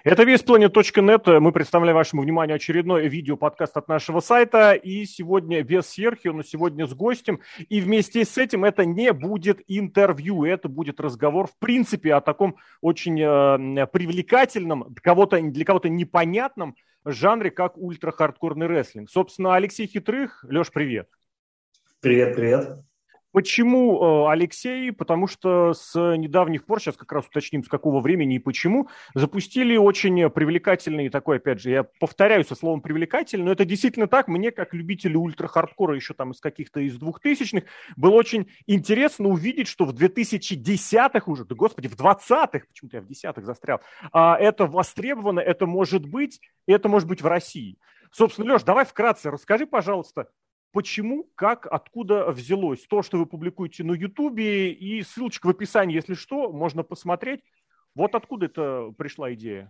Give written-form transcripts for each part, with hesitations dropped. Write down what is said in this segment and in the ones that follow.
Это весьplanet.net. Мы представляем вашему вниманию очередной видео-подкаст от нашего сайта. И сегодня без Серхио, но сегодня с гостем. И вместе с этим это не будет интервью, это будет разговор в принципе о таком очень привлекательном, для кого-то непонятном жанре, как ультра-хардкорный рестлинг. Собственно, Алексей Хитрых. Леш, привет. Привет, привет. Почему, Алексей? Потому что с недавних пор, сейчас как раз уточним, с какого времени и почему, запустили очень привлекательный такой, опять же, я повторяю со словом привлекательный, но это действительно так. Мне, как любителю ультра-хардкора еще там из каких-то из 2000-х, было очень интересно увидеть, что в 2010-х уже, да господи, в 20-х, почему-то я в 10-х застрял, это востребовано, это может быть в России. Собственно, Леш, давай вкратце расскажи, пожалуйста, почему, как, откуда взялось то, что вы публикуете на Ютубе, и ссылочка в описании, если что, можно посмотреть. Вот откуда это пришла идея?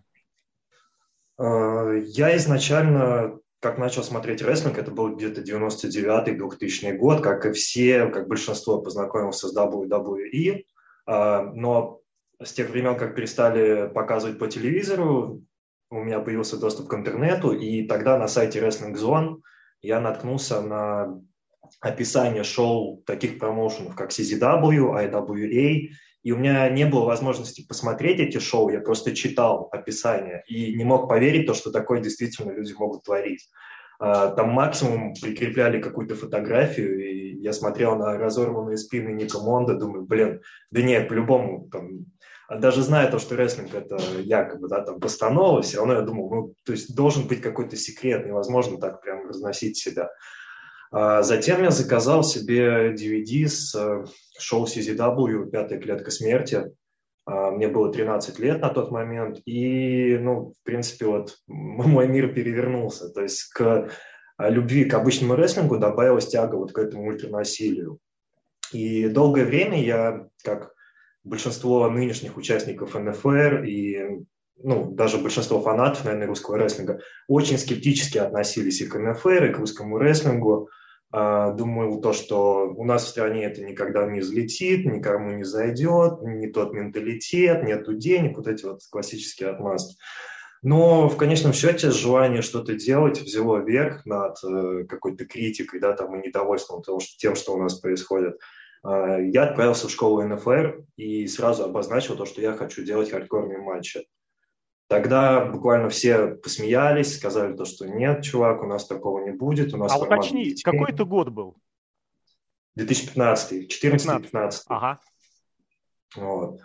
Я изначально, как начал смотреть рестлинг, это был где-то 99-2000 год, как и все, как большинство, познакомился с WWE, но с тех времен, как перестали показывать по телевизору, у меня появился доступ к интернету, и тогда на сайте Wrestling Zone я наткнулся на описание шоу таких промоушенов, как CZW, IWA, и у меня не было возможности посмотреть эти шоу, я просто читал описание и не мог поверить, что такое действительно люди могут творить. Там максимум прикрепляли какую-то фотографию, и я смотрел на разорванные спины Ника Монда, думаю, да нет, по-любому, там, даже зная то, что рестлинг это якобы, да, там, постанова, все равно я думал, то есть должен быть какой-то секрет, невозможно так прям разносить себя. Затем я заказал себе DVD с шоу CZW «Пятая клетка смерти». Мне было 13 лет на тот момент, и, в принципе, вот мой мир перевернулся. То есть к любви к обычному рестлингу добавилась тяга вот к этому ультранасилию. И долгое время я, как большинство нынешних участников НФР и даже большинство фанатов, наверное, русского рестлинга, очень скептически относились и к НФР, и к русскому рестлингу. Думаю, то, что у нас в стране это никогда не взлетит, никому не зайдет, не тот менталитет, нету денег, вот эти вот классические отмазки. Но в конечном счете желание что-то делать взяло верх над какой-то критикой, да, там, и недовольством тем, что у нас происходит. Я отправился в школу НФР и сразу обозначил то, что я хочу делать хардкорные матчи. Тогда буквально все посмеялись, сказали то, что нет, чувак, у нас такого не будет. У нас уточни, какой это год был? 2015, 14-15. Ага. Вот.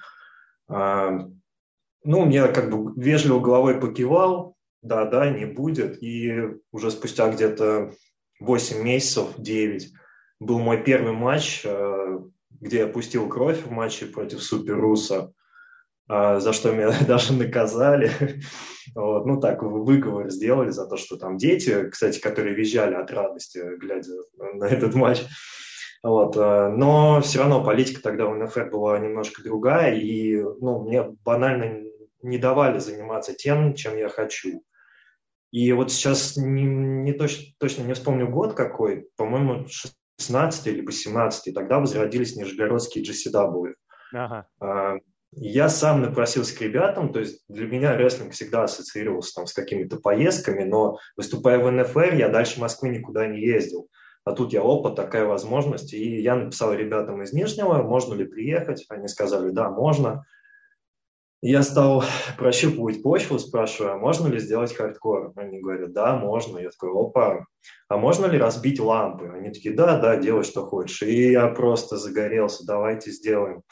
Я как бы вежливо головой покивал, да, не будет. И уже спустя где-то 8 месяцев, 9, был мой первый матч, где я пустил кровь в матче против Супер Руса, за что меня даже наказали. Вот. Так, выговор сделали за то, что там дети, кстати, которые визжали от радости, глядя на этот матч. Вот. Но все равно политика тогда у НФР была немножко другая, и мне банально не давали заниматься тем, чем я хочу. И вот сейчас точно не вспомню год какой, по-моему, 16 либо 17, тогда возродились нижегородские GCW. Ага. Я сам напросился к ребятам, то есть для меня рестлинг всегда ассоциировался там с какими-то поездками, но выступая в НФР, я дальше Москвы никуда не ездил. А тут я опыт, такая возможность, и я написал ребятам из Нижнего, можно ли приехать, они сказали, да, можно. Я стал прощупывать почву, спрашиваю, а можно ли сделать хардкор? Они говорят, да, можно. Я такой, опа, а можно ли разбить лампы? Они такие, да, делай, что хочешь. И я просто загорелся, давайте сделаем.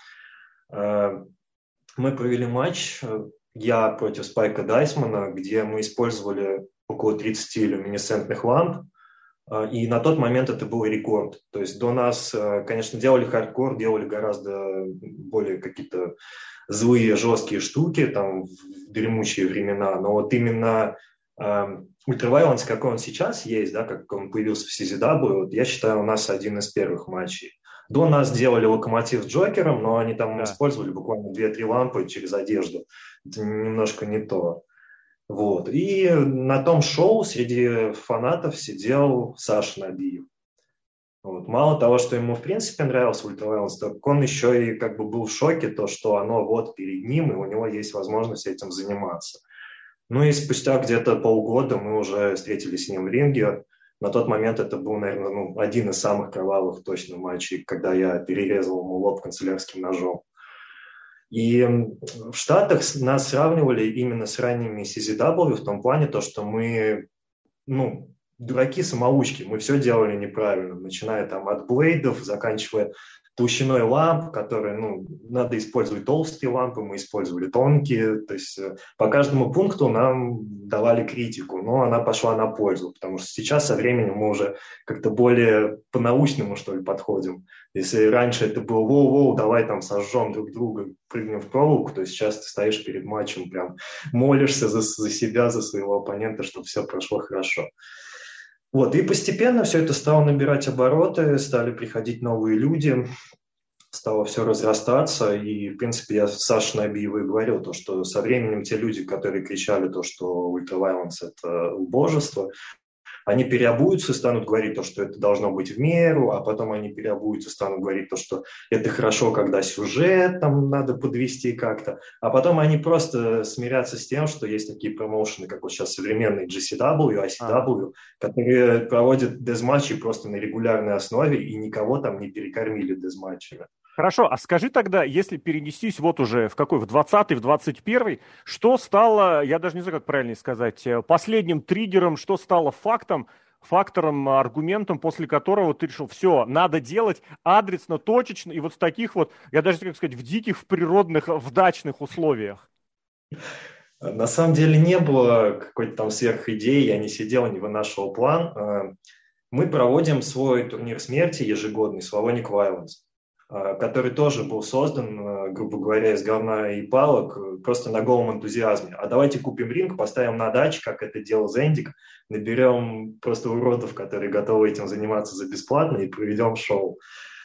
Мы провели матч, я против Спайка Дайсмана, где мы использовали около 30 люминесцентных ламп, и на тот момент это был рекорд. То есть до нас, конечно, делали хардкор, делали гораздо более какие-то злые, жесткие штуки, там, в дремучие времена, но вот именно ультравайленс, какой он сейчас есть, да, как он появился в CZW, вот я считаю, у нас один из первых матчей. До нас делали Локомотив с Джокером, но они там использовали буквально 2-3 лампы через одежду. Это немножко не то. Вот. И на том шоу среди фанатов сидел Саша Набиев. Вот. Мало того, что ему в принципе нравился ультравайленс, так он еще и как бы был в шоке, то, что оно вот перед ним, и у него есть возможность этим заниматься. Ну и спустя где-то полгода мы уже встретились с ним в ринге. На тот момент это был, наверное, один из самых кровавых точно матчей, когда я перерезал ему лоб канцелярским ножом. И в Штатах нас сравнивали именно с ранними CZW в том плане, то, что мы, дураки-самоучки, мы все делали неправильно, начиная там от блейдов, заканчивая толщиной ламп, которые, надо использовать толстые лампы, мы использовали тонкие, то есть по каждому пункту нам давали критику, но она пошла на пользу, потому что сейчас со временем мы уже как-то более по-научному, что ли, подходим. Если раньше это было воу-воу, давай там сожжем друг друга, прыгнем в проволоку, то сейчас ты стоишь перед матчем, прям молишься за себя, за своего оппонента, чтобы все прошло хорошо. Вот, и постепенно все это стало набирать обороты, стали приходить новые люди, стало все разрастаться, и, в принципе, я Саше Набиевой говорил, то, что со временем те люди, которые кричали то, что ультравайленс – это убожество, они переобуются и станут говорить то, что это должно быть в меру, а потом они переобуются и станут говорить то, что это хорошо, когда сюжет там надо подвести как-то, а потом они просто смирятся с тем, что есть такие промоушены, как вот сейчас современные GCW, ICW, которые проводят дезматчи просто на регулярной основе и никого там не перекормили дезматчами. Хорошо, а скажи тогда, если перенестись вот уже в 20-й, в 21-й, что стало, я даже не знаю, как правильно сказать, последним триггером, что стало фактором, аргументом, после которого ты решил, все, надо делать адресно, точечно, и вот в таких вот, я даже, как сказать, в диких, в природных, в дачных условиях? На самом деле не было какой-то там сверхидеи, я не сидел, не вынашивал план. Мы проводим свой турнир смерти ежегодный, Slavonic Violence, который тоже был создан, грубо говоря, из говна и палок, просто на голом энтузиазме. А давайте купим ринг, поставим на даче, как это делал Зендик, наберем просто уродов, которые готовы этим заниматься за бесплатно, и проведем шоу.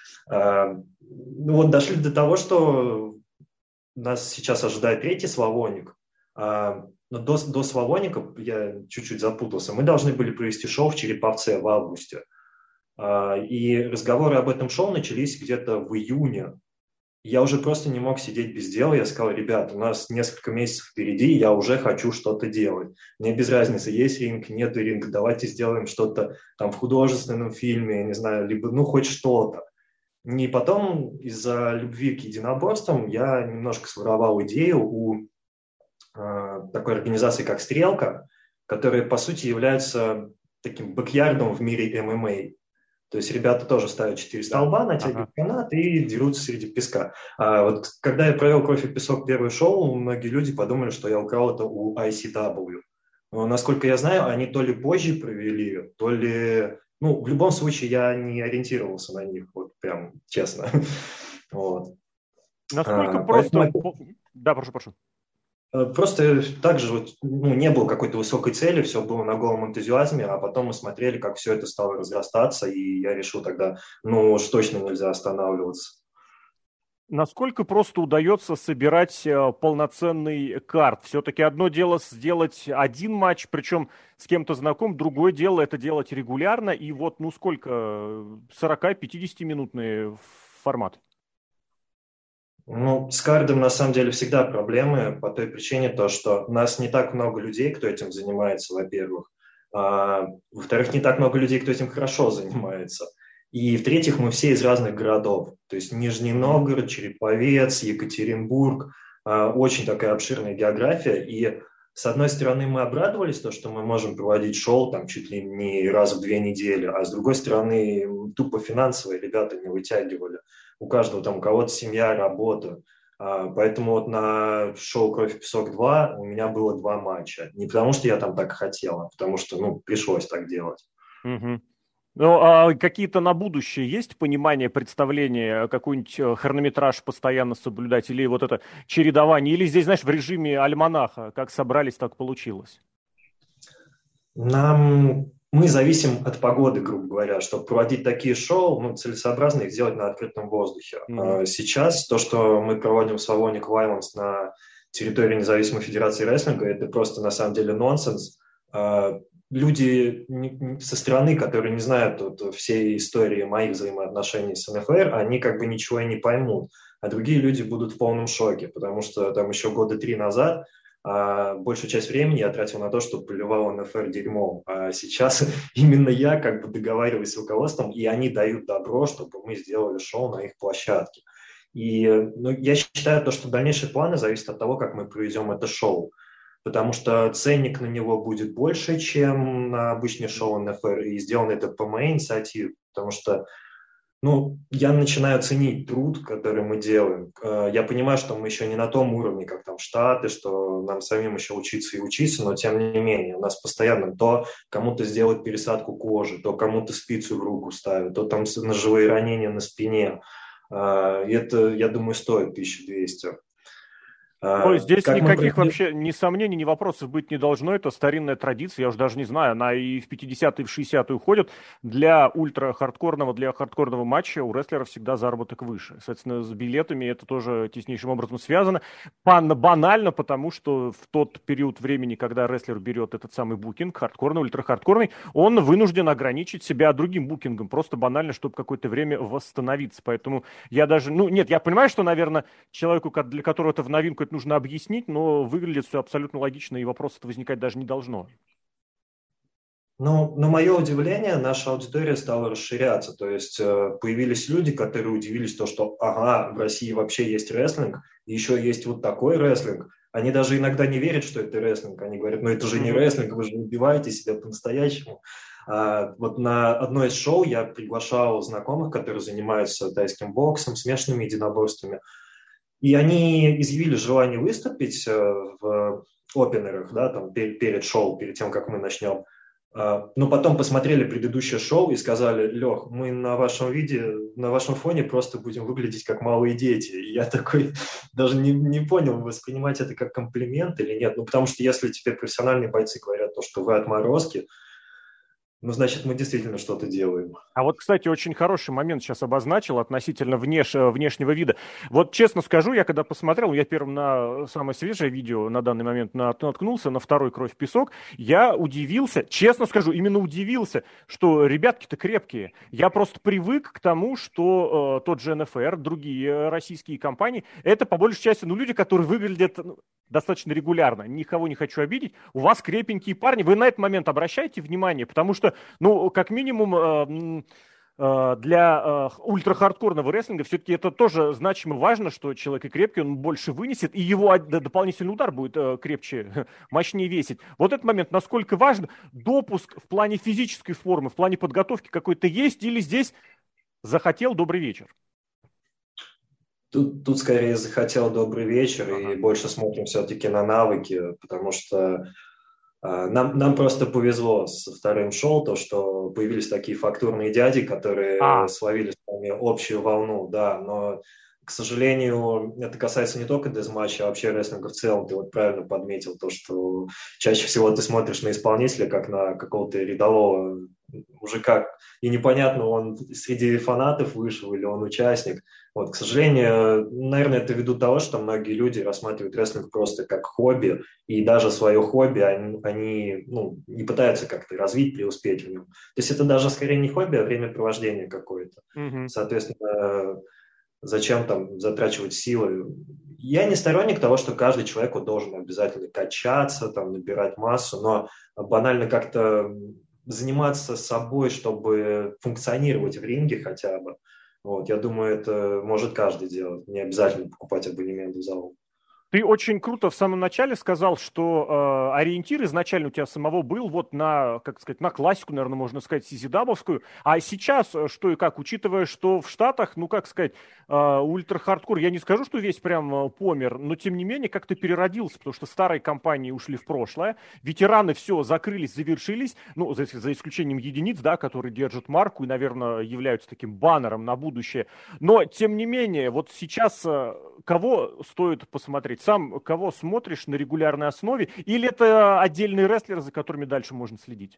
Вот дошли до того, что нас сейчас ожидает третий Славоник. Но до Славоника, я чуть-чуть запутался, мы должны были провести шоу в Череповце в августе. И разговоры об этом шоу начались где-то в июне. Я уже просто не мог сидеть без дела. Я сказал, ребят, у нас несколько месяцев впереди, я уже хочу что-то делать. Мне без разницы, есть ринг, нет ринга, давайте сделаем что-то там в художественном фильме, я не знаю, либо хоть что-то. И потом из-за любви к единоборствам я немножко своровал идею у такой организации, как «Стрелка», которая, по сути, является таким бэк-ярдом в мире ММА. То есть ребята тоже ставят 4 столба, натягивают канат и дерутся среди песка. А вот когда я провел «Кровь и песок» первое шоу, многие люди подумали, что я украл это у ICW. Но, насколько я знаю, они то ли позже провели, то ли... в любом случае я не ориентировался на них, вот прям честно. Вот. Насколько просто... Да, прошу. Просто также не было какой-то высокой цели, все было на голом энтузиазме, а потом мы смотрели, как все это стало разрастаться, и я решил тогда, уж точно нельзя останавливаться. Насколько просто удается собирать полноценный карт? Все-таки одно дело сделать один матч, причем с кем-то знаком, другое дело это делать регулярно, и вот, сколько, 40-50-минутный формат? С кардом на самом деле всегда проблемы по той причине, что у нас не так много людей, кто этим занимается, во-первых. Во-вторых, не так много людей, кто этим хорошо занимается. И в-третьих, мы все из разных городов. То есть Нижний Новгород, Череповец, Екатеринбург. Очень такая обширная география. И с одной стороны мы обрадовались, что мы можем проводить шоу там чуть ли не раз в 2 недели, а с другой стороны тупо финансовые ребята не вытягивали. У каждого там, у кого-то семья, работа. Поэтому вот на шоу «Кровь и песок 2» у меня было 2 матча. Не потому, что я там так хотел, а потому что, пришлось так делать. Угу. А какие-то на будущее есть понимание, представление, какой-нибудь хронометраж постоянно соблюдать, или вот это чередование, или здесь, знаешь, в режиме альманаха, как собрались, так получилось? Мы зависим от погоды, грубо говоря, чтобы проводить такие шоу, целесообразно их делать на открытом воздухе. Сейчас то, что мы проводим Slavonic Violence на территории Независимой Федерации Рестлинга, это просто на самом деле нонсенс. Люди со стороны, которые не знают всей истории моих взаимоотношений с НФР, они как бы ничего и не поймут. А другие люди будут в полном шоке, потому что там еще года 3 назад большую часть времени я тратил на то, что поливал НФР дерьмом. А сейчас именно я как бы договариваюсь с руководством, и они дают добро, чтобы мы сделали шоу на их площадке. И ну, я считаю, то, что дальнейшие планы зависят от того, как мы проведем это шоу. Потому что ценник на него будет больше, чем на обычное шоу НФР, и сделано это по моей инициативе, потому что ну, я начинаю ценить труд, который мы делаем. Я понимаю, что мы еще не на том уровне, как там Штаты, что нам самим еще учиться и учиться, но тем не менее у нас постоянно то кому-то сделают пересадку кожи, то кому-то спицу в руку ставят, то там ножевые ранения на спине. И это, я думаю, стоит 1200. Ну, здесь Как мы никаких проведем? вообще ни сомнений, ни вопросов быть не должно. Это старинная традиция, я уже даже не знаю, она и в 50-е, и в 60-е уходит. Для ультра-хардкорного, для хардкорного матча у рестлеров всегда заработок выше. Соответственно, с билетами это тоже теснейшим образом связано. Банально, потому что в тот период времени, когда рестлер берет этот самый букинг, хардкорный, ультра-хардкорный, он вынужден ограничить себя другим букингом, просто банально, чтобы какое-то время восстановиться. Поэтому я даже, ну, нет, я понимаю, что, наверное, человеку, для которого это в новинку, это нужно объяснить, но выглядит все абсолютно логично, и вопросов возникать даже не должно. Ну, на мое удивление, наша аудитория стала расширяться. То есть появились люди, которые удивились то, что ага, в России вообще есть рестлинг, и еще есть вот такой рестлинг. Они даже иногда не верят, что это рестлинг. Они говорят, ну это же не рестлинг, вы же убиваете себя по-настоящему. Вот на одно из шоу я приглашал знакомых, которые занимаются тайским боксом, смешанными единоборствами. И они изъявили желание выступить в опенерах, да, там, перед шоу, перед тем, как мы начнем. Но потом посмотрели предыдущее шоу и сказали: Лех, мы на вашем на вашем фоне просто будем выглядеть как малые дети. И я такой даже не понял, воспринимать это как комплимент или нет. Ну, потому что если тебе профессиональные бойцы говорят то, что вы отморозки, ну, значит, мы действительно что-то делаем. А вот, кстати, очень хороший момент сейчас обозначил относительно внешнего вида. Вот честно скажу, я когда посмотрел, я первым на самое свежее видео на данный момент наткнулся, на второй «Кровь в песок», я удивился, честно скажу, именно удивился, что ребятки-то крепкие. Я просто привык к тому, что тот же НФР, другие российские компании, это по большей части, ну, люди, которые выглядят достаточно регулярно. Никого не хочу обидеть. У вас крепенькие парни. Вы на этот момент обращайте внимание, потому что, ну, как минимум, для ультрахардкорного рестлинга все-таки это тоже значимо важно, что человек и крепкий, он больше вынесет, и его дополнительный удар будет крепче, мощнее весить. Вот этот момент, насколько важен, допуск в плане физической формы, в плане подготовки какой-то есть, или здесь захотел — добрый вечер? Тут скорее захотел добрый вечер, и больше смотрим все-таки на навыки, потому что нам просто повезло со вторым шоу, то, что появились такие фактурные дяди, которые словили с нами общую волну, да, но, к сожалению, это касается не только дезматча, а вообще рестлинга в целом. Ты вот правильно подметил то, что чаще всего ты смотришь на исполнителя, как на какого-то рядового мужика, и непонятно, он среди фанатов вышел или он участник. Вот, к сожалению, наверное, это ввиду того, что многие люди рассматривают рестлинг просто как хобби, и даже свое хобби они ну, не пытаются как-то развить, преуспеть в нем. То есть это даже скорее не хобби, а времяпровождение какое-то. Соответственно, зачем там затрачивать силы? Я не сторонник того, что каждый человек вот должен обязательно качаться, там, набирать массу, но банально как-то заниматься собой, чтобы функционировать в ринге хотя бы. Вот, я думаю, это может каждый делать. Не обязательно покупать абонемент в зал. Ты очень круто в самом начале сказал, что ориентир изначально у тебя самого был вот на, как сказать, на классику, наверное, можно сказать, сизидабовскую. А сейчас что и как, учитывая, что в Штатах, ну, как сказать, ультра-хардкор, я не скажу, что весь прям помер, но тем не менее как-то переродился, потому что старые компании ушли в прошлое, ветераны все закрылись, завершились, ну, за исключением единиц, да, которые держат марку и, наверное, являются таким баннером на будущее. Но, тем не менее, вот сейчас кого стоит посмотреть? Сам кого смотришь на регулярной основе? Или это отдельные рестлеры, за которыми дальше можно следить?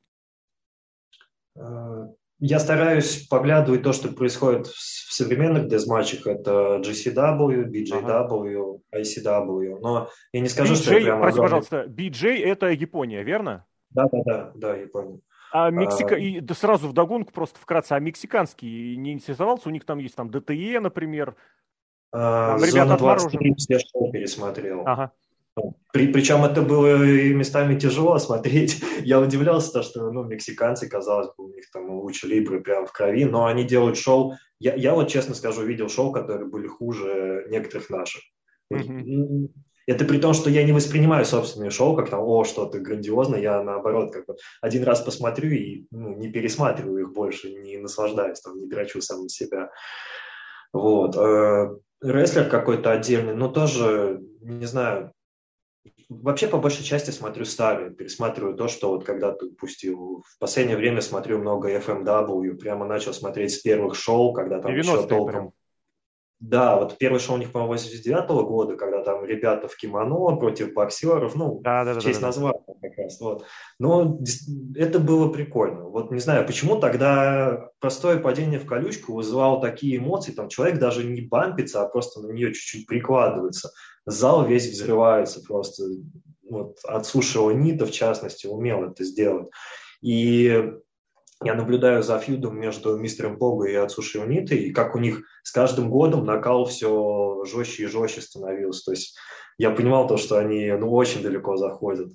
Я стараюсь поглядывать то, что происходит в современных дезматчах. Это GCW, BJW, ICW. Но я не скажу, что это прям прости, огромный... пожалуйста, BJ — это Япония, верно? Да, Япония. А и да сразу вдогонку, просто вкратце, а мексиканский не интересовался? У них там есть там ДТЕ, например. Там ребята Зона 23 отморожены. все шоу пересмотрел. Ага. Причем это было и местами тяжело смотреть. Я удивлялся, то, что мексиканцы, казалось бы, у них там лучше либры прям в крови, но они делают шоу. Я вот честно скажу, видел шоу, которые были хуже некоторых наших. Мгм. Это при том, что я не воспринимаю собственные шоу как там, что-то грандиозное. Я наоборот, как бы один раз посмотрю и не пересматриваю их больше, не наслаждаюсь, там, не дрочу сам на себя. Вот. Рестлер какой-то отдельный, но тоже, не знаю, вообще, по большей части смотрю старые, пересматриваю то, что вот когда-то упустил. В последнее время смотрю много FMW, прямо начал смотреть с первых шоу, когда там еще 90-е прям. толком... Да, вот первый шоу у них, по-моему, 89-го года, когда там ребята в кимоно против боксеров, в честь Да-да-да-да-да. названия как раз, вот. Но это было прикольно. Вот не знаю, почему тогда простое падение в колючку вызывало такие эмоции, там человек даже не бампится, а просто на нее чуть-чуть прикладывается. Зал весь взрывается просто. Вот Ацуши Онита, в частности, умел это сделать. И я наблюдаю за фьюдом между мистером Пого и Ацуши Онитой, и как у них с каждым годом накал все жестче и жестче становился. То есть я понимал то, что они очень далеко заходят.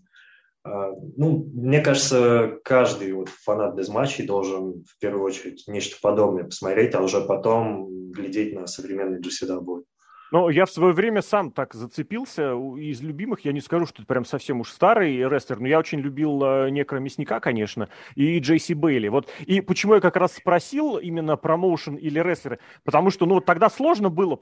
Мне кажется, каждый вот фанат дезматчей должен в первую очередь нечто подобное посмотреть, а уже потом глядеть на современный GCW. Ну, я в свое время сам так зацепился. Из любимых, я не скажу, что это прям совсем уж старый рестлер, но я очень любил Некро Мясника, конечно, и Джейси Бейли. Вот. И почему я как раз спросил именно промоушен или рестлеры? Потому что, вот тогда сложно было,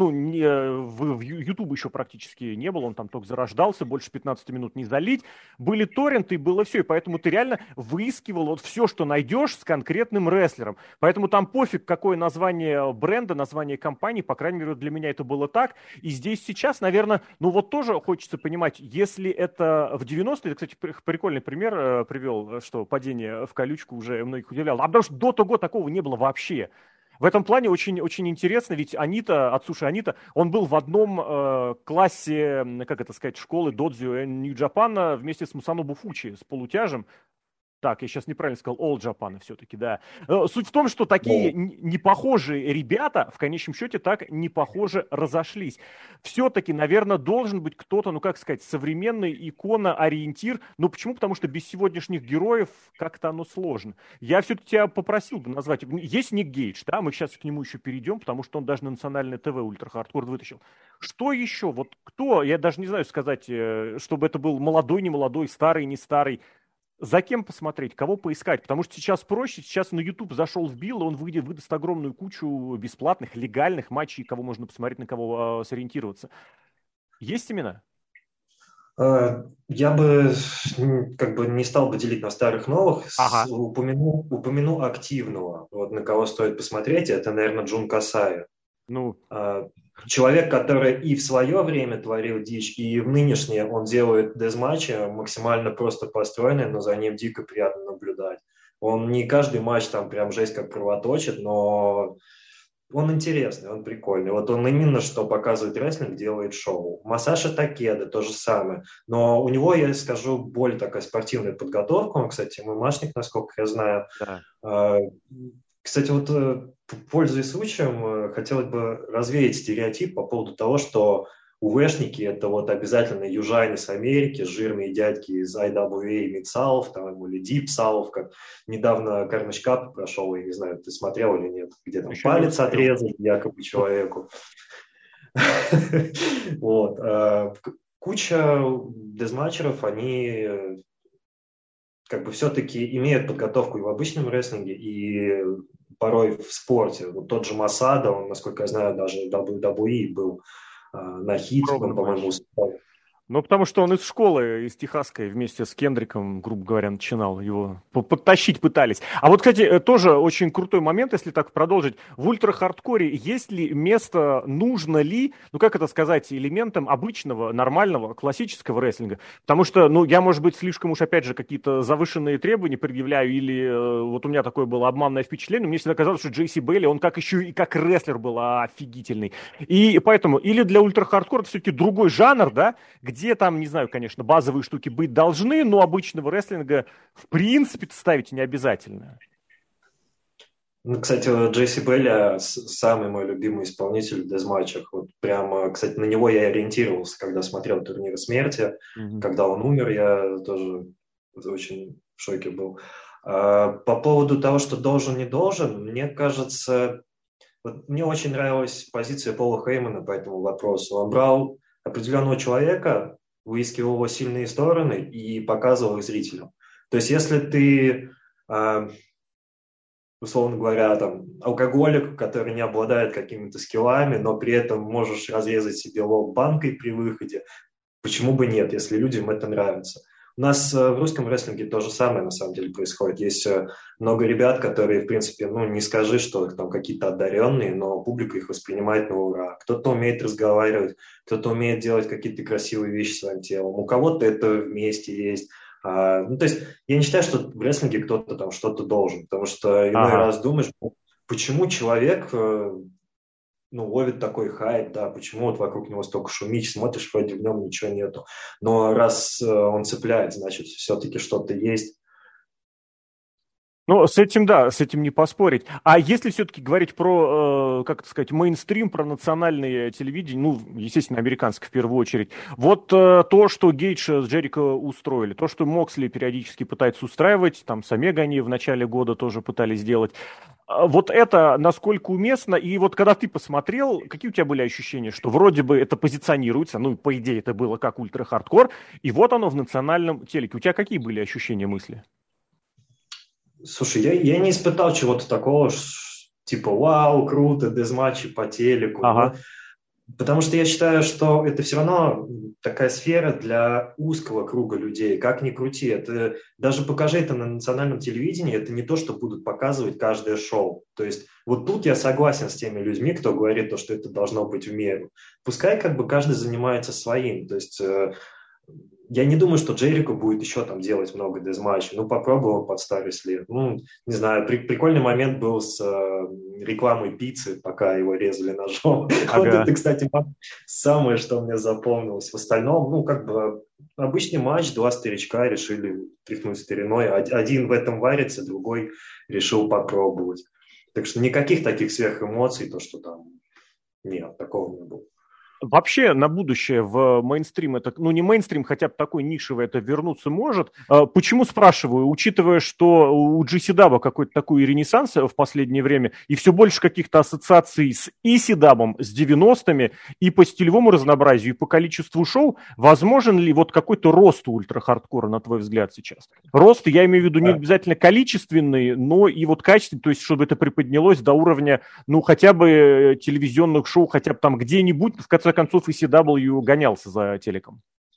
в YouTube еще практически не было, он там только зарождался, больше 15 минут не залить. Были торренты, было все, и поэтому ты реально выискивал вот все, что найдешь с конкретным рестлером. Поэтому там пофиг, какое название бренда, название компании, по крайней мере, для меня это было так. И здесь сейчас, наверное, вот тоже хочется понимать, если это в 90-е, кстати, прикольный пример привел, что падение в колючку уже многих удивляло. А потому что до того такого не было вообще. В этом плане очень, очень интересно, ведь Ацуши Анита, он был в одном классе, как это сказать, школы Додзю Нью-Джапана вместе с Мусанобу Фучи, с полутяжем. Так, я сейчас неправильно сказал, All Japan все-таки, да. Суть в том, что такие Да. непохожие ребята, в конечном счете, так непохоже разошлись. Все-таки, наверное, должен быть кто-то, как сказать, современный икона-ориентир. Почему? Потому что без сегодняшних героев как-то оно сложно. Я все-таки тебя попросил бы назвать. Есть Ник Гейдж, да, мы сейчас к нему еще перейдем, потому что он даже на национальное ТВ Ультра Хардкор вытащил. Что еще? Вот кто, я даже не знаю сказать, чтобы это был молодой, не молодой, старый, не старый. За кем посмотреть, кого поискать? Потому что сейчас проще, сейчас на YouTube зашел, вбил, и он выдаст огромную кучу бесплатных, легальных матчей, кого можно посмотреть, на кого сориентироваться. Есть имена? Я бы как бы не стал бы делить на старых новых, Ага. упомяну активного, вот на кого стоит посмотреть, это, наверное, Джун Касай. Ну, Человек, который и в свое время творил дичь, и в нынешнее он делает дезматчи максимально просто построенные, но за ним дико приятно наблюдать. Он не каждый матч там прям жесть как кровоточит, но он интересный, он прикольный. Вот он именно что показывает рестлинг, делает шоу. Масаши Такеда то же самое. Но у него, я скажу, более такая спортивная подготовка. Он, кстати, ММАшник, насколько я знаю. да. Кстати, вот пользуясь случаем, хотелось бы развеять стереотип по поводу того, что УВшники – это вот обязательно южане с Америки, жирные дядьки из IWA и Мидсауф, там, или Deep South, как недавно Carnage Cup прошел, я не знаю, ты смотрел или нет, где там Еще не палец успел. отрезали якобы человеку. Вот. Куча дезматчеров, они как бы все-таки имеют подготовку и в обычном рестлинге, и порой в спорте. Вот тот же Масада, он, насколько я знаю, даже в WWE был на хит, Пробный он, по-моему, матч. Потому что он из школы, из техасской, вместе с Кендриком, грубо говоря, начинал его подтащить пытались. А вот, кстати, тоже очень крутой момент, если так продолжить. В ультра-хардкоре есть ли место, нужно ли, как это сказать, элементам обычного, нормального, классического рестлинга? Потому что, я, может быть, слишком уж, опять же, какие-то завышенные требования предъявляю, или вот у меня такое было обманное впечатление, мне всегда казалось, что Джейси Бейли, он как еще и как рестлер был офигительный. И поэтому, или для ультра-хардкора это все-таки другой жанр, да, где там, не знаю, конечно, базовые штуки быть должны, но обычного рестлинга в принципе ставить не обязательно. Ну, кстати, Джесси Белли самый мой любимый исполнитель в дезматчах. Вот прямо, кстати, на него я ориентировался, когда смотрел «Турниры смерти». Мгм. Когда он умер, я тоже очень в шоке был. По поводу того, что должен, не должен, мне кажется, вот мне очень нравилась позиция Пола Хеймана по этому вопросу. Он брал определенного человека, выискивал его сильные стороны и показывал их зрителям. То есть, если ты а, условно говоря, там, алкоголик, который не обладает какими-то скиллами, но при этом можешь разрезать себе лоб банкой при выходе. Почему бы нет, если людям это нравится? У нас в русском рестлинге то же самое на самом деле происходит. Есть много ребят, которые, в принципе, ну, не скажи, что там какие-то одаренные, но публика их воспринимает на ура. Кто-то умеет разговаривать, кто-то умеет делать какие-то красивые вещи своим телом. У кого-то это вместе есть. Ну, то есть я не считаю, что в рестлинге кто-то там что-то должен, потому что иной Ага. раз думаешь, почему человек ну, ловит такой хайп, да, почему вот вокруг него столько шумить, смотришь, вроде в нем ничего нету. Но раз он цепляет, значит, все-таки что-то есть. Ну, с этим, да, с этим не поспорить. А если все-таки говорить про, как это сказать, мейнстрим, про национальное телевидение, ну, естественно, американское в первую очередь, вот то, что Гейдж с Джерико устроили, то, что Моксли периодически пытается устраивать, там, с Омега они в начале года тоже пытались сделать, вот это насколько уместно? И вот когда ты посмотрел, какие у тебя были ощущения, что вроде бы это позиционируется, ну, по идее, это было как ультра-хардкор, и вот оно в национальном телеке. У тебя какие были ощущения, мысли? Слушай, я не испытал чего-то такого, типа, вау, круто, дезматчи по телеку. Ну, Ага. потому что я считаю, что это все равно такая сфера для узкого круга людей. Как ни крути, это даже покажи это на национальном телевидении, это не то, что будут показывать каждое шоу. То есть вот тут я согласен с теми людьми, кто говорит то, что это должно быть в меру. Пускай как бы каждый занимается своим. То есть я не думаю, что Джерико будет еще там делать много дезматчей. Ну, попробовал под старость лет. Ну, не знаю, прикольный момент был с рекламой пиццы, пока его резали ножом. Вот Ага. это, кстати, самое, что мне запомнилось. В остальном, ну, как бы обычный матч, два старичка решили тряхнуть стариной. Один в этом варится, другой решил попробовать. Так что никаких таких сверхэмоций, то, что там нет, такого не было. Вообще на будущее в мейнстрим это, ну не мейнстрим, хотя бы такой нишевый, это вернуться может. Почему спрашиваю? Учитывая, что у GCW какой-то такой ренессанс в последнее время, и все больше каких-то ассоциаций с ECW, с 90-ми, и по стилевому разнообразию, и по количеству шоу, возможен ли вот какой-то рост у ультра-хардкора, на твой взгляд, сейчас? Рост, я имею в виду не обязательно количественный, но и вот качественный, то есть чтобы это приподнялось до уровня, ну, хотя бы телевизионных шоу, хотя бы там где-нибудь, в конце концов, ECW гонялся за телеком.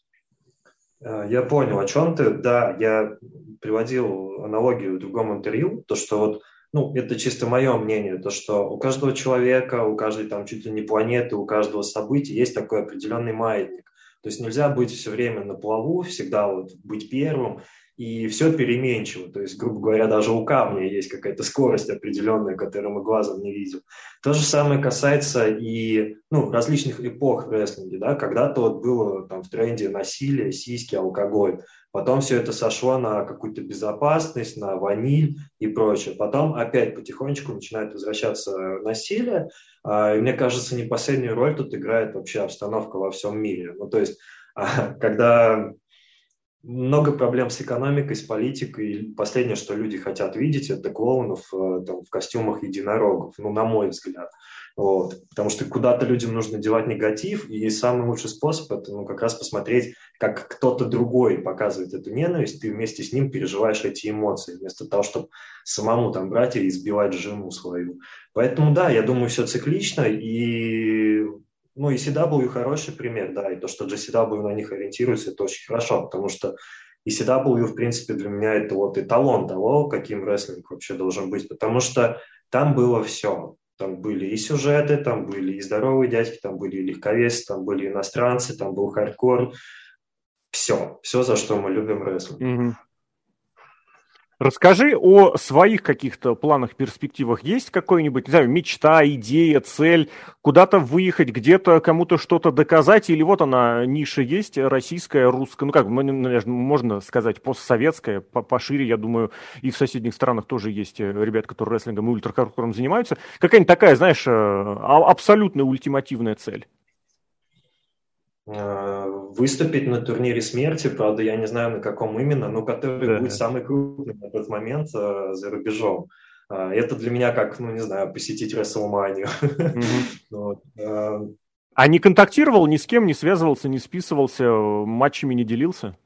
Я понял, о чем ты. Да, я приводил аналогию в другом интервью, то, что вот, ну, это чисто мое мнение, то, что у каждого человека, у каждой там чуть ли не планеты, у каждого события есть такой определенный маятник. То есть нельзя быть все время на плаву, всегда вот быть первым, и все переменчиво. То есть, грубо говоря, даже у камня есть какая-то скорость определенная, которую мы глазом не видим. То же самое касается и ну, различных эпох в рестлинге. Да? Когда-то вот было там, в тренде насилие, сиськи, алкоголь. Потом все это сошло на какую-то безопасность, на ваниль и прочее. Потом опять потихонечку начинает возвращаться насилие. И мне кажется, не последнюю роль тут играет вообще обстановка во всем мире. Ну, то есть, когда много проблем с экономикой, с политикой. И последнее, что люди хотят видеть, это клоунов там, в костюмах единорогов, ну, на мой взгляд. Вот. Потому что куда-то людям нужно девать негатив, и самый лучший способ – это ну, как раз посмотреть, как кто-то другой показывает эту ненависть, ты вместе с ним переживаешь эти эмоции, вместо того, чтобы самому там брать и избивать жену свою. Поэтому, да, я думаю, все циклично, и ну, ECW хороший пример, да, и то, что GCW на них ориентируется, это очень хорошо, потому что ECW, в принципе, для меня это вот эталон того, каким рестлинг вообще должен быть, потому что там было все. Там были и сюжеты, там были и здоровые дядьки, там были и легковесы, там были иностранцы, там был хардкор. Все, за что мы любим рестлинг. Мгм. Расскажи о своих каких-то планах, перспективах. Есть какой-нибудь, не знаю, мечта, идея, цель, куда-то выехать, где-то кому-то что-то доказать, или вот она, ниша есть, российская, русская, ну как, наверное, можно сказать, постсоветская, пошире, я думаю, и в соседних странах тоже есть ребят, которые рестлингом и ультрахардкором занимаются. Какая-нибудь такая, знаешь, абсолютно ультимативная цель? Выступить на турнире смерти, правда, я не знаю, на каком именно, но который будет Да. самый крупный на тот момент за рубежом. Это для меня как, ну, не знаю, посетить Расселманию. Мгм. Вот. А не контактировал ни с кем, не связывался, не списывался, матчами не делился?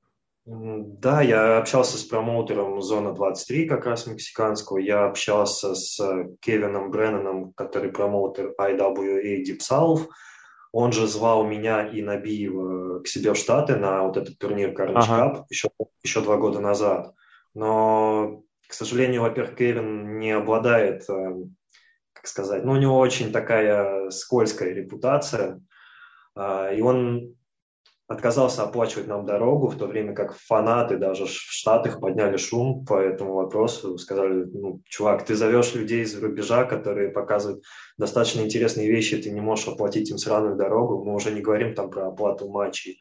Да, я общался с промоутером Зона 23, как раз мексиканского. Я общался с Кевином Бреннаном, который промоутер IWA Deep South. Он же звал меня и Набиева к себе в Штаты на вот этот турнир Carnage Ага. Cup еще 2 года назад. Но, к сожалению, во-первых, Кевин не обладает, как сказать, ну, у него очень такая скользкая репутация, и он отказался оплачивать нам дорогу, в то время как фанаты даже в Штатах подняли шум по этому вопросу, сказали, ну, чувак, ты зовешь людей из-за рубежа, которые показывают достаточно интересные вещи, ты не можешь оплатить им сраную дорогу, мы уже не говорим там про оплату матчей.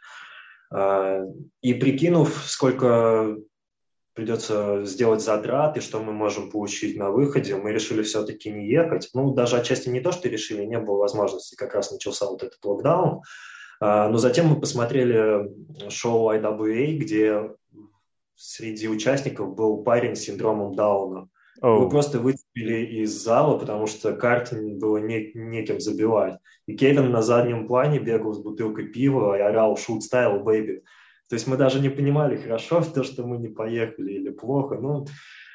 И прикинув, сколько придется сделать затрат и что мы можем получить на выходе, мы решили все-таки не ехать. Ну, даже отчасти не то, что решили, не было возможности, как раз начался вот этот локдаун. Но затем мы посмотрели шоу IWA, где среди участников был парень с синдромом Дауна. Его Оу. просто выцепили из зала, потому что карт было некем забивать. И Кевин на заднем плане бегал с бутылкой пива и орал «Shoot style, baby». То есть мы даже не понимали, хорошо то, что мы не поехали, или плохо. Ну,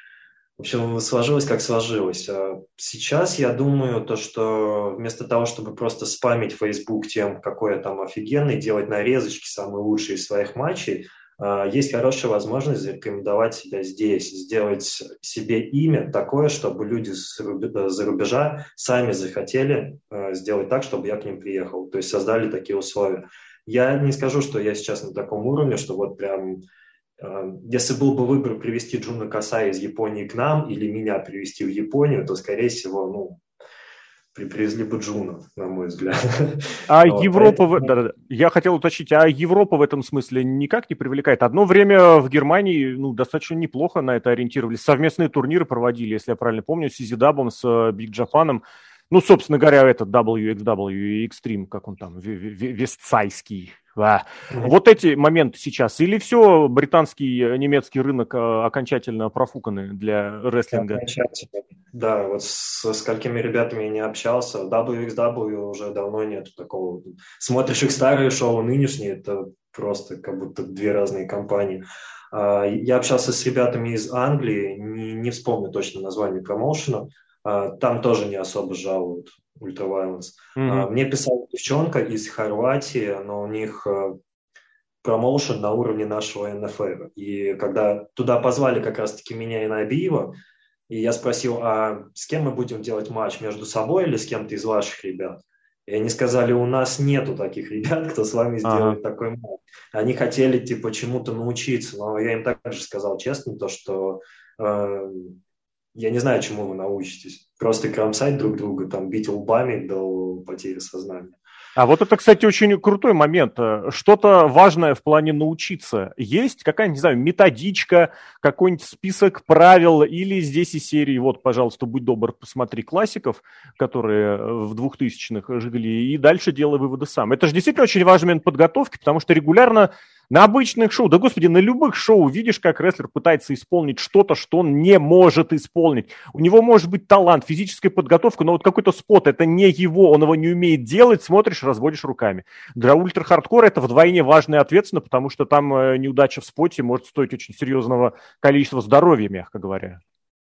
в общем, сложилось как сложилось. Сейчас я думаю, то, что вместо того, чтобы просто спамить Facebook тем, какой я там офигенный, делать нарезочки самые лучшие из своих матчей, есть хорошая возможность зарекомендовать себя здесь, сделать себе имя такое, чтобы люди за рубежа сами захотели сделать так, чтобы я к ним приехал. То есть создали такие условия. Я не скажу, что я сейчас на таком уровне, что вот прям если был бы выбор привезти Джуна Касая из Японии к нам или меня привезти в Японию, то, скорее всего, ну, привезли бы Джуна, на мой взгляд. А Вот, Европа, поэтому... да-да-да. Я хотел уточнить, а Европа в этом смысле никак не привлекает? Одно время в Германии, ну, достаточно неплохо на это ориентировались. Совместные турниры проводили, если я правильно помню, с Изидабом, с Биг Джапаном. Ну, собственно говоря, этот WXW и Extreme, как он там, Вестсайский. Вот эти моменты сейчас. Или все, британский, немецкий рынок окончательно профуканы для рестлинга? Окончательно. Да, вот со сколькими ребятами я не общался. WXW уже давно нет такого. Смотришь их старые шоу, нынешние, это просто как будто две разные компании. Я общался с ребятами из Англии, не вспомню точно название промоушена. Там тоже не особо жалуют Ultra Violence. Мгм. Мне писала девчонка из Хорватии, но у них промоушен на уровне нашего НФР. И когда туда позвали как раз-таки меня и Набиева, и я спросил, а с кем мы будем делать матч, между собой или с кем-то из ваших ребят? И они сказали, у нас нету таких ребят, кто с вами Ага. сделает такой матч. Они хотели, типа, чему-то научиться, но я им также сказал честно, то, что я не знаю, чему вы научитесь. Просто кромсать друг друга, там, бить лбами до потери сознания. А вот это, кстати, очень крутой момент. Что-то важное в плане научиться. Есть какая-нибудь, не знаю, методичка, какой-нибудь список правил, или здесь из серии, вот, пожалуйста, будь добр, посмотри классиков, которые в 2000-х жили, и дальше делай выводы сам. Это же действительно очень важный момент подготовки, потому что регулярно на обычных шоу, да господи, на любых шоу видишь, как рестлер пытается исполнить что-то, что он не может исполнить. У него может быть талант, физическая подготовка, но вот какой-то спот, это не его, он его не умеет делать, смотришь, разводишь руками. Для ультра-хардкора это вдвойне важно и ответственно, потому что там неудача в споте может стоить очень серьезного количества здоровья, мягко говоря.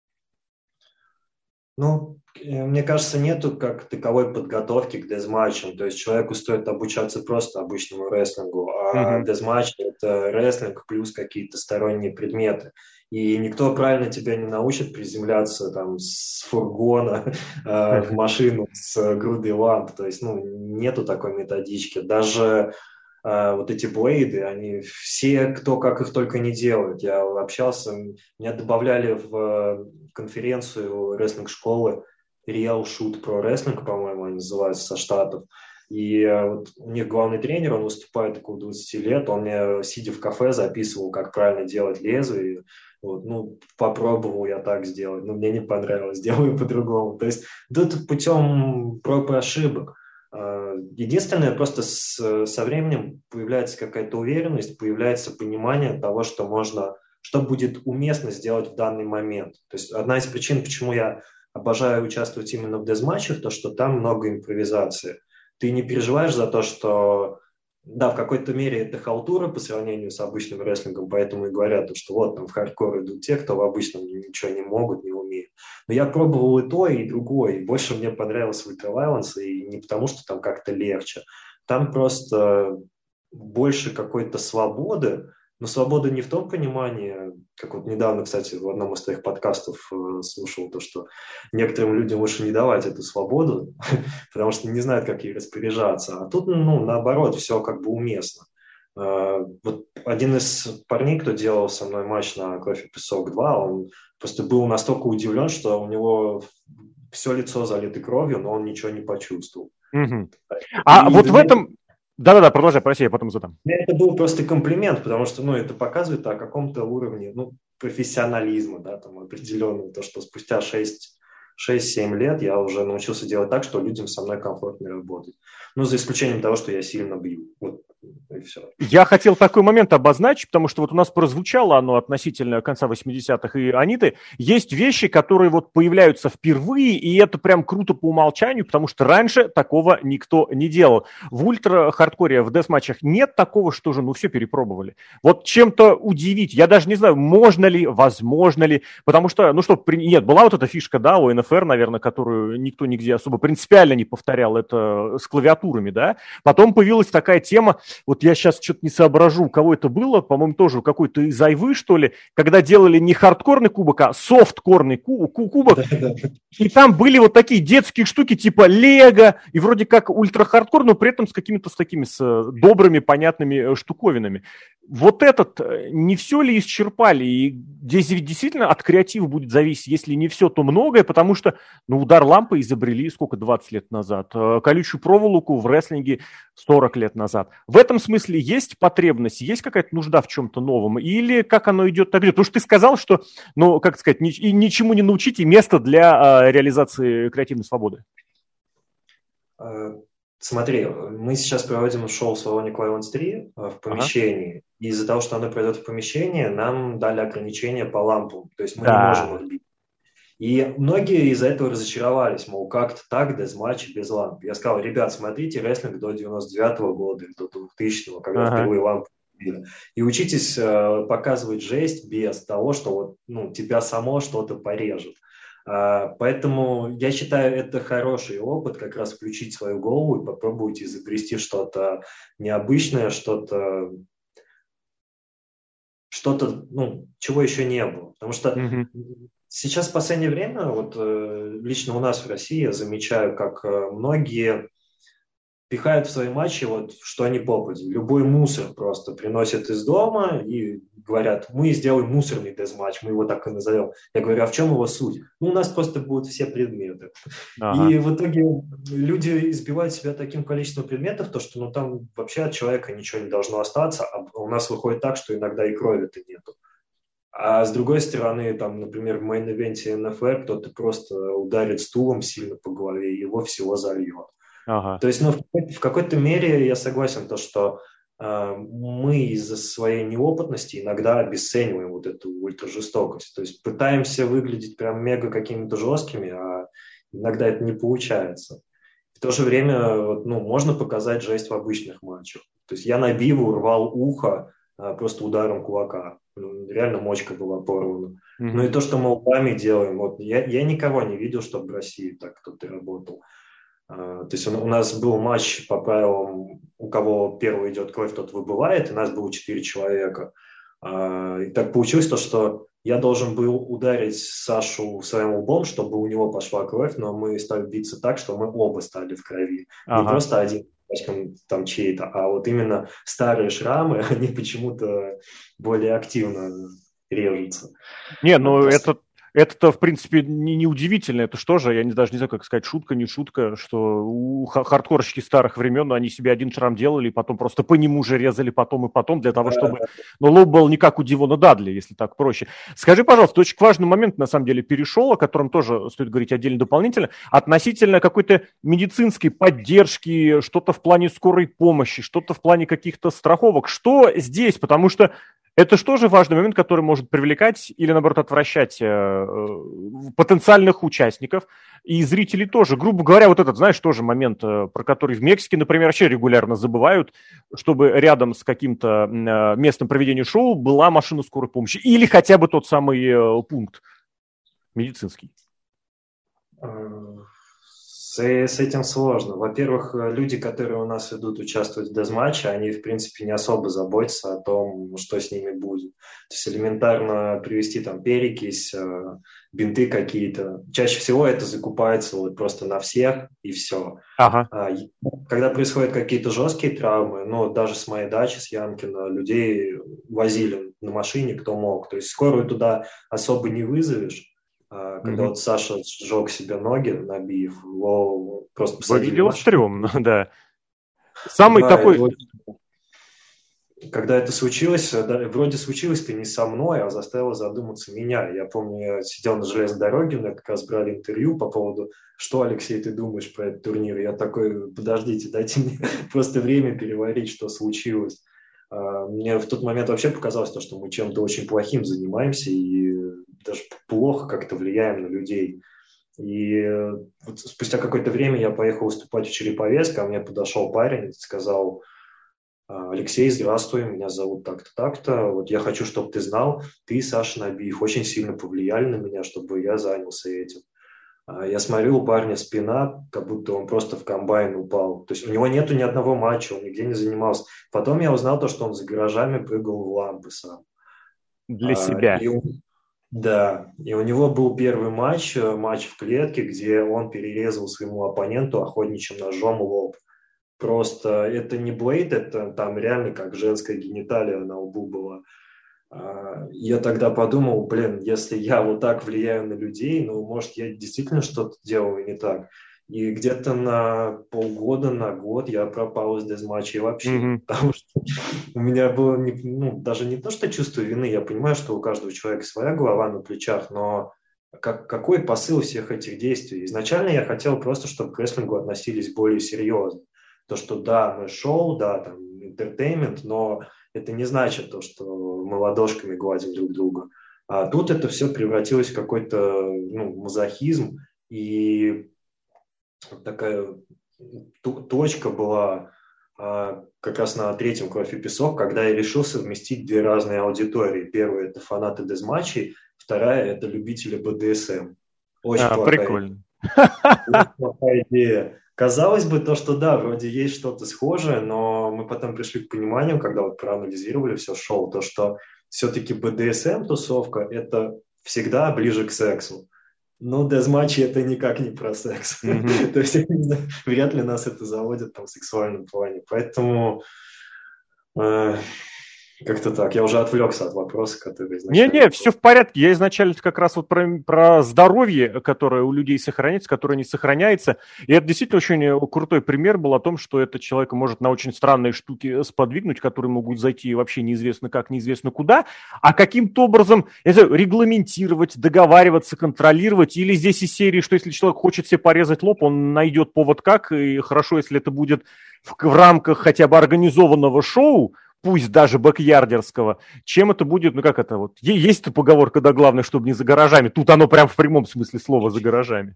Ну, мне кажется, нету как таковой подготовки к дезматчам. То есть человеку стоит обучаться просто обычному рестлингу, а Мгм. дезматч– это рестлинг плюс какие-то сторонние предметы. И никто правильно тебя не научит приземляться там с фургона в машину с грудой ламп. То есть, ну, нету такой методички. Даже вот эти блейды, они все, кто как их только не делает. Я общался, меня добавляли в конференцию рестлинг-школы Real Shoot Pro Wrestling, по-моему, они называются, со Штатов. И вот у них главный тренер, он выступает около 20 лет, он мне, сидя в кафе, записывал, как правильно делать лезвие. Вот, ну, попробовал я так сделать, но мне не понравилось, сделаю по-другому. То есть тут путем проб и ошибок. Единственное, просто со временем появляется какая-то уверенность, появляется понимание того, что можно, что будет уместно сделать в данный момент. То есть одна из причин, почему я обожаю участвовать именно в дезматчах, то, что там много импровизации. Ты не переживаешь за то, что, да, в какой-то мере это халтура по сравнению с обычным рестлингом, поэтому и говорят, что вот там в хардкор идут те, кто в обычном ничего не могут, не умеют. Но я пробовал и то, и другое, и больше мне понравилось в Ultra Violence, и не потому, что там как-то легче. Там просто больше какой-то свободы, но свобода не в том понимании, как вот недавно, кстати, в одном из твоих подкастов слушал то, что некоторым людям лучше не давать эту свободу, потому что не знают, как ей распоряжаться. А тут, ну, наоборот, все как бы уместно. Вот один из парней, кто делал со мной матч на Кровь и Песок 2, он просто был настолько удивлен, что у него все лицо залито кровью, но он ничего не почувствовал. Угу. А вот в этом... Да-да-да, продолжай, прости, я потом задам. Это был просто комплимент, потому что, ну, это показывает о каком-то уровне, ну, профессионализма, да, там, определенного, то, что спустя 6-7 лет я уже научился делать так, что людям со мной комфортно работать. Ну, за исключением того, что я сильно бью. Вот, и все. Я хотел такой момент обозначить, потому что вот у нас прозвучало оно относительно конца 80-х и Аниты. Есть вещи, которые вот появляются впервые, и это прям круто по умолчанию, потому что раньше такого никто не делал. В ультра-хардкоре, в десматчах нет такого, что же, ну, все перепробовали. Вот чем-то удивить, я даже не знаю, можно ли, возможно ли, потому что, ну что, нет, была вот эта фишка, да, у НФР, наверное, которую никто нигде особо принципиально не повторял, это с клавиатурами, да. Потом появилась такая тема, вот я сейчас что-то не соображу, у кого это было, по-моему, тоже какой-то из Айвы, что ли, когда делали не хардкорный кубок, а софткорный кубок, да. И там были вот такие детские штуки типа Лего, и вроде как ультра-хардкор, но при этом с какими-то с такими с добрыми, понятными штуковинами. Вот этот не все ли исчерпали? И здесь ведь действительно от креатива будет зависеть, если не все, то многое, потому что, ну, удар лампы изобрели сколько, 20 лет назад, колючую проволоку в рестлинге 40 лет назад. В этом смысле есть потребность, есть какая-то нужда в чем-то новом? Или как оно идет так? Потому что ты сказал, что, ну, как сказать, ничему не научить и место для реализации креативной свободы. Смотри, мы сейчас проводим шоу в салоне Клайвенс 3 в помещении. И из-за того, что оно пройдет в помещении, нам дали ограничения по лампам. То есть мы не можем их бить. И многие из-за этого разочаровались, мол, как-то так, дезматч без ламп. Я сказал, ребят, смотрите рестлинг до 99-го года, до 2000-го, когда впервые лампы били. И учитесь показывать жесть без того, что вот, ну, тебя само что-то порежет. Поэтому я считаю, это хороший опыт, как раз включить свою голову и попробовать изобрести что-то необычное, что-то, ну, чего еще не было. Потому что сейчас в последнее время, вот лично у нас в России, я замечаю, как многие пихают в свои матчи, вот, что они попадут. Любой мусор просто приносят из дома и говорят, мы сделаем мусорный дезматч, мы его так и назовем. Я говорю, а в чем его суть? Ну, у нас просто будут все предметы. И в итоге люди избивают себя таким количеством предметов, то, что, ну, там вообще от человека ничего не должно остаться, а у нас выходит так, что иногда и крови-то нету. А с другой стороны, там, например, в мейн-ивенте НФР кто-то просто ударит стулом сильно по голове, и его всего зальет. То есть, ну, в какой-то мере я согласен, то, что мы из-за своей неопытности иногда обесцениваем вот эту ультражестокость. То есть пытаемся выглядеть прям мега какими-то жесткими, а иногда это не получается. В то же время, ну, можно показать жесть в обычных матчах. То есть я на Биву рвал ухо просто ударом кулака. Реально мочка была порвана. Ну и то, что мы лбами делаем, вот я никого не видел, чтобы в России так кто-то работал. То есть у нас был матч по правилам, у кого первый идет кровь, тот выбывает, и нас было 4 человека. И так получилось то, что я должен был ударить Сашу своим лбом, чтобы у него пошла кровь, но мы стали биться так, что мы оба стали в крови. Не просто один там чей-то, а вот именно старые шрамы, они почему-то более активно режутся. Не, ну Просто это-то, в принципе, не удивительно. Это что же, даже не знаю, как сказать, шутка, не шутка, что у хардкорщики старых времен, они себе один шрам делали, и потом просто по нему же резали потом и потом, для того, чтобы... да, Но лоб был не как у Дивона Дадли, если так проще. Скажи, пожалуйста, очень важный момент, на самом деле, перешел, о котором тоже стоит говорить отдельно дополнительно, относительно какой-то медицинской поддержки, что-то в плане скорой помощи, что-то в плане каких-то страховок. Что здесь? Потому что это что же важный момент, который может привлекать или, наоборот, отвращать потенциальных участников и зрителей тоже. Грубо говоря, вот этот, знаешь, тоже момент, про который в Мексике, например, вообще регулярно забывают, чтобы рядом с каким-то местом проведения шоу была машина скорой помощи или хотя бы тот самый пункт медицинский. с этим сложно. Во-первых, люди, которые у нас идут участвовать в дезматче, они, в принципе, не особо заботятся о том, что с ними будет. То есть элементарно привезти там перекись, бинты какие-то. Чаще всего это закупается вот просто на всех, и все. Ага. Когда происходят какие-то жесткие травмы, ну, даже с моей дачи, с Ямкина, людей возили на машине, кто мог. То есть скорую туда особо не вызовешь. Когда вот Саша сжег себе ноги, набив, его просто посадили в Выглядело машину. стрёмно, да. Самый Да, такой... когда это случилось, да, вроде случилось-то не со мной, а заставило задуматься меня. Я помню, я сидел на железной дороге, мне как раз брали интервью по поводу, что, Алексей, ты думаешь про этот турнир? Я такой, подождите, дайте мне просто время переварить, что случилось. Мне в тот момент вообще показалось то, что мы чем-то очень плохим занимаемся и даже плохо как-то влияем на людей. И вот спустя какое-то время я поехал выступать в Череповец, ко мне подошел парень и сказал: Алексей, здравствуй, меня зовут так-то, так-то. Вот я хочу, чтобы ты знал, ты и Саша Набиев очень сильно повлияли на меня, чтобы я занялся этим. Я смотрю, у парня спина, как будто он просто в комбайн упал. То есть у него нету ни одного матча, он нигде не занимался. Потом я узнал то, что он за гаражами прыгал в лампы сам. Для себя. Да, и у него был первый матч в клетке, где он перерезал своему оппоненту охотничьим ножом лоб. Просто это не блейд, это там реально как женская гениталия на лбу была. Я тогда подумал, если я вот так влияю на людей, ну, может, я действительно что-то делаю не так. И где-то на полгода, на год я пропал из дезматчей вообще. Потому что у меня было даже не то, что чувство вины. Я понимаю, что у каждого человека своя голова на плечах, но какой посыл всех этих действий? Изначально я хотел просто, чтобы к рестлингу относились более серьезно. То, что да, мы шоу, да, там, entertainment, но это не значит то, что мы ладошками гладим друг друга. А тут это все превратилось в какой-то мазохизм, и такая точка была как раз на третьем «Кровь и песок», когда я решил совместить две разные аудитории. Первая – это фанаты дезматчей, вторая – это любители БДСМ. Очень прикольно. плохая идея. Казалось бы, то, что да, вроде есть что-то схожее, но мы потом пришли к пониманию, когда вот проанализировали все шоу, то, что все-таки БДСМ-тусовка – это всегда ближе к сексу. Но дезматчи – это никак не про секс. То есть вряд ли нас это заводит там в сексуальном плане. Поэтому как-то так. Я уже отвлекся от вопроса, который изначально... Не, все в порядке. Я изначально как раз вот про здоровье, которое у людей сохраняется, которое не сохраняется. И это действительно очень крутой пример был о том, что это человека может на очень странные штуки сподвигнуть, которые могут зайти вообще неизвестно как, неизвестно куда, а каким-то образом, я не знаю, регламентировать, договариваться, контролировать. Или здесь из серии, что если человек хочет себе порезать лоб, он найдет повод как, и хорошо, если это будет в рамках хотя бы организованного шоу, пусть даже бэкьярдерского, чем это будет, есть поговорка, да, главное, чтобы не за гаражами. Тут оно прям в прямом смысле слова за гаражами.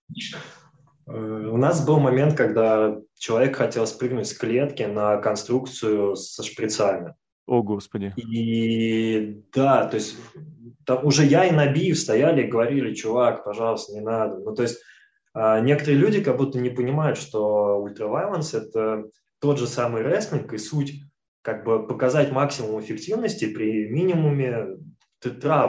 У нас был момент, когда человек хотел спрыгнуть с клетки на конструкцию со шприцами. О, Господи. И да, то есть там уже я и Набиев стояли и говорили: чувак, пожалуйста, не надо. Ну, то есть некоторые люди как будто не понимают, что ультравайленс – это тот же самый рестлинг, и суть как бы показать максимум эффективности при минимуме травм.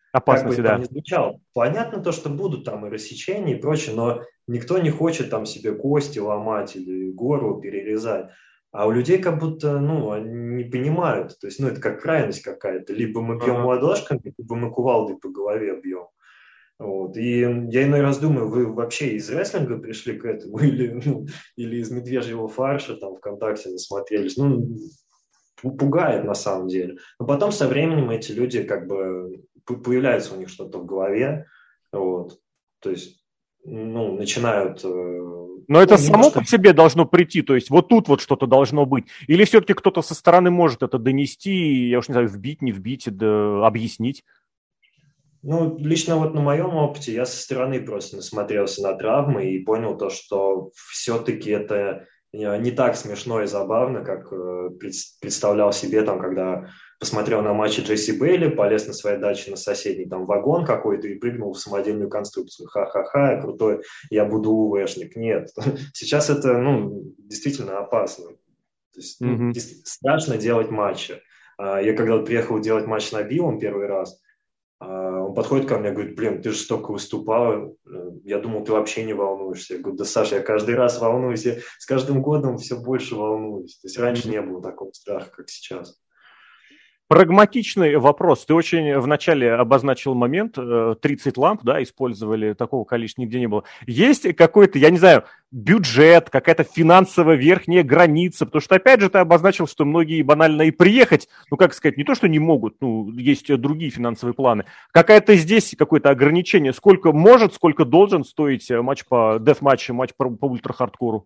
как бы Опасности, там да. ни звучало. Понятно то, что будут там и рассечения и прочее, но никто не хочет там себе кости ломать или горло перерезать. А у людей как будто, ну, они не понимают. То есть, ну, это как крайность какая-то. Либо мы бьем Ага. ладошками, либо мы кувалдой по голове бьем. Вот. И я иной раз думаю, вы вообще из рестлинга пришли к этому или, ну, или из медвежьего фарша там ВКонтакте насмотрелись. Ну, пугает на самом деле. Но потом со временем эти люди как бы появляется у них что-то в голове, вот. То есть, ну, начинают, Но это ну, не то, само что... по себе должно прийти, то есть вот тут вот что-то должно быть. Или все-таки кто-то со стороны может это донести, я уж не знаю, вбить, не вбить, да, объяснить. Ну, лично вот на моем опыте я со стороны просто насмотрелся на травмы и понял то, что все-таки это не так смешно и забавно, как представлял себе там, когда посмотрел на матчи Джесси Бейли, полез на своей даче на соседний там вагон какой-то и прыгнул в самодельную конструкцию. Ха-ха-ха, я крутой, я буду УВшник. Нет, сейчас это, ну, действительно опасно. То есть, ну, Мгм. страшно делать матчи. Я когда вот приехал делать матч на Биллом первый раз, он подходит ко мне и говорит, блин, ты же столько выступал, я думал, ты вообще не волнуешься. Я говорю, да, Саша, я каждый раз волнуюсь, я с каждым годом все больше волнуюсь. То есть раньше не было такого страха, как сейчас. Прагматичный вопрос. Ты очень вначале обозначил момент, 30 ламп, да, использовали, такого количества нигде не было. Есть какой-то, я не знаю, бюджет, какая-то финансовая верхняя граница? Потому что, опять же, ты обозначил, что многие банально и приехать, ну, как сказать, не то, что не могут, ну, есть другие финансовые планы. Какая-то здесь какое-то ограничение? Сколько может, сколько должен стоить матч по деф-матчу, матч по ультра-хардкору?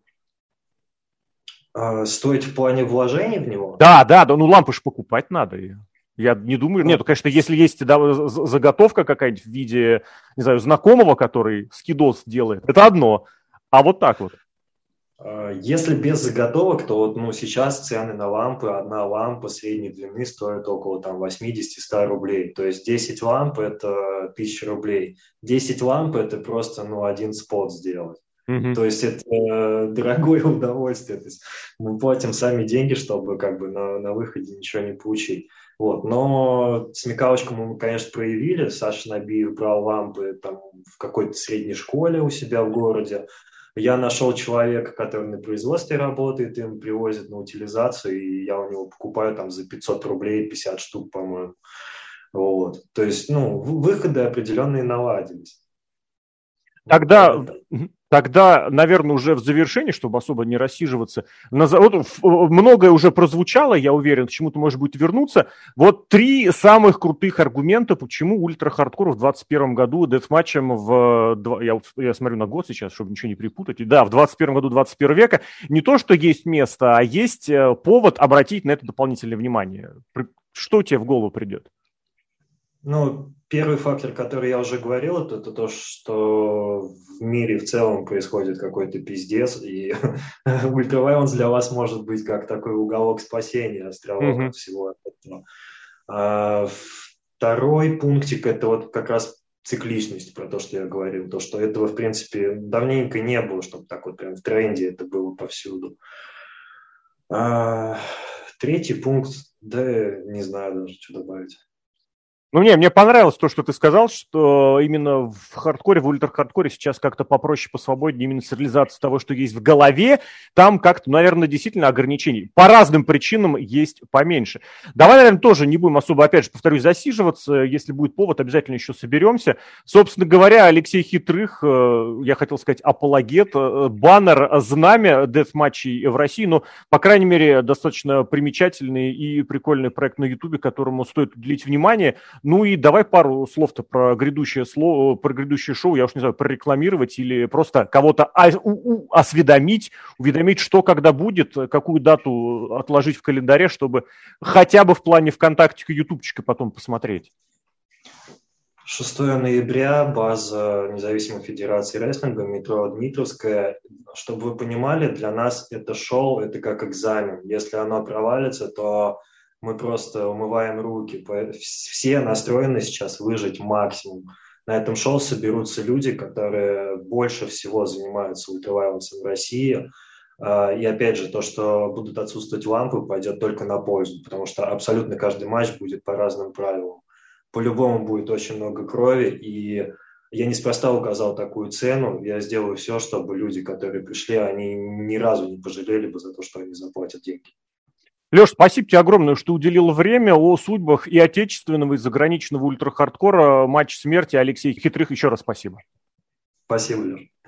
Стоит в плане вложений в него? Да, ну лампы же покупать надо. Я не думаю, Ну, нет, конечно, если есть да, заготовка какая-нибудь в виде, не знаю, знакомого, который скидос делает, это одно. А вот так вот. если без заготовок, то вот, ну, сейчас цены на лампы, одна лампа средней длины стоит около там 80-100 рублей. То есть 10 ламп – это 1000 рублей. 10 ламп – это просто, ну, один спот сделать. Мгм. То есть это дорогое удовольствие. То есть мы платим сами деньги, чтобы как бы на выходе ничего не получить. Вот. Но смекалочку мы, конечно, проявили. Саша Набиев брал лампы там, в какой-то средней школе у себя в городе. Я нашел человека, который на производстве работает, им привозят на утилизацию, и я у него покупаю там за 500 рублей 50 штук, по-моему. Вот. То есть, ну, выходы определенные наладились. Вот, Тогда, наверное, тогда, наверное, уже в завершении, чтобы особо не рассиживаться, вот многое уже прозвучало, я уверен, к чему-то может быть вернуться. Вот 3 самых крутых аргумента, почему ультра-хардкор в 2021 году дефматчем я смотрю на год сейчас, чтобы ничего не перепутать. Да, в 2021 году 21 века не то, что есть место, а есть повод обратить на это дополнительное внимание. Что тебе в голову придет? ну, первый фактор, который я уже говорил, это то, что в мире в целом происходит какой-то пиздец, и ультравайонс для вас может быть как такой уголок спасения, островок Мгм. от всего этого. А второй пунктик – это вот как раз цикличность, про то, что я говорил, то, что этого, в принципе, давненько не было, чтобы так вот прям в тренде это было повсюду. А, третий пункт, да, не знаю даже, что добавить. Ну, мне понравилось то, что ты сказал, что именно в хардкоре, в ультра-хардкоре сейчас как-то попроще, посвободнее именно с реализацией того, что есть в голове. Там как-то, наверное, действительно ограничений по разным причинам есть поменьше. Давай, наверное, тоже не будем особо, опять же, повторюсь, засиживаться. Если будет повод, обязательно еще соберемся. Собственно говоря, Алексей Хитрых, я хотел сказать, апологет, баннер, знамя деф-матчей в России, но, по крайней мере, достаточно примечательный и прикольный проект на Ютубе, которому стоит уделить внимание. Ну и давай пару слов-то про грядущее шоу, я уж не знаю, прорекламировать или просто кого-то осведомить, уведомить, что когда будет, какую дату отложить в календаре, чтобы хотя бы в плане ВКонтактика, Ютубчика потом посмотреть. 6 ноября, база Независимой Федерации рестлинга, метро Дмитровская. Чтобы вы понимали, для нас это шоу, это как экзамен. Если оно провалится, то мы просто умываем руки. Все настроены сейчас выжить максимум. На этом шоу соберутся люди, которые больше всего занимаются ультравайоленсом в России. И опять же, то, что будут отсутствовать лампы, пойдет только на пользу, потому что абсолютно каждый матч будет по разным правилам. по-любому будет очень много крови, и я неспроста указал такую цену. Я сделаю все, чтобы люди, которые пришли, они ни разу не пожалели бы за то, что они заплатят деньги. Леш, спасибо тебе огромное, что уделил время. О судьбах и отечественного, и заграничного ультрахардкора матч смерти Алексей Хитрых. Еще раз спасибо. Спасибо, Леш.